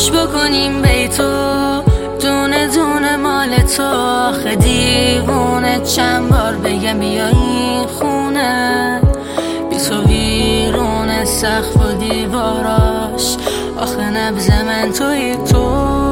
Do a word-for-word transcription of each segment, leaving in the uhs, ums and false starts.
گوش بکنیم بیتو دونه دونه مال تو. آخه دیوونه چند بار بگم بیا این خونه، بی تو ویرونه سقف و دیواراش. آخه نبض من توی تو.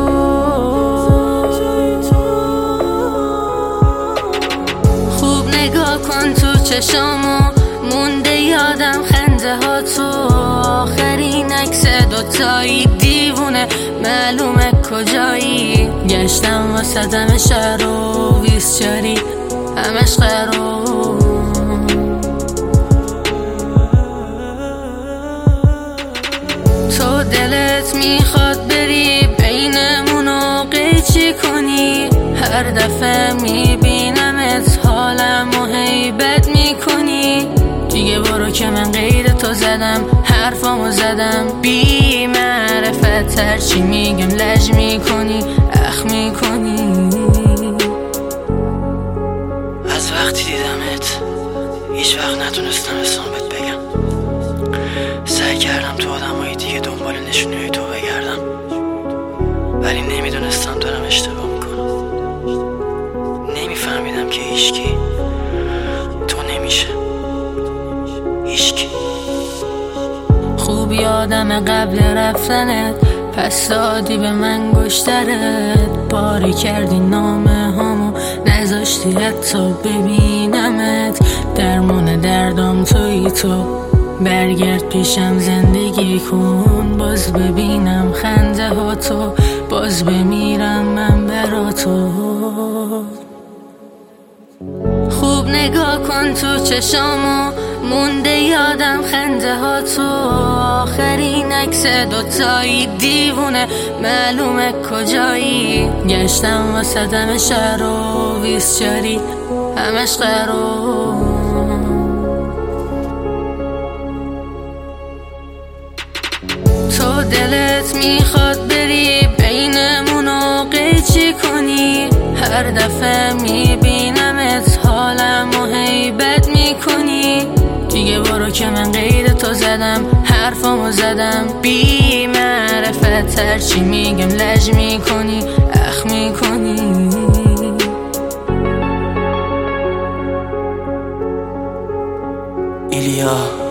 خوب نگاه کن تو چشامو، مونده یادم خنده ها تو. آخرین عکس دوتایی دیوونه معلومه کجایی. گشتم واسدم شهر و ویسچاری همش قرار. تو دلت میخواد بری بینمونو قیچی کنی، هر دفعه میبینمت حالمو هی بد میکنی. دیگه برو که من قید تو زدم، حرفامو زدم بی معرفت. هرچی میگم لج میکنی اخ میکنی. از وقتی دیدمت هیچ وقت نتونستم اسمت بگم. سعی کردم تو آدمای دیگه دنبال نشونه تو بگردم، ولی نمیدونستم دارم اشتباه میکنم. نمیفهمیدم که هیچکی تو نمیشه، هیچکی. خوب یادم قبل رفتنت پس دادی به من گشترت. پاره کردی نامه هامو نذاشتی حتی ببینمت. درمون دردام توی تو، برگرد پیشم زندگی کن. باز ببینم خنده ها تو، باز بمیرم من برا تو. خوب نگاه کن تو چشامو، مونده یادم خنده ها تو. آخرین عکس دوتایی دیوونه معلومه کجایی. گشتم واسدم شهر و ویسچاری همش قرار. تو دلت میخواد بری بینمونو قیچی کنی، هر دفعه میبینمت حالمو هی بد میکنی. دیگه برو که من قید تو زدم، حرفامو زدم بی معرفت. هرچی میگم لج میکنی اخ میکنی. ایلیا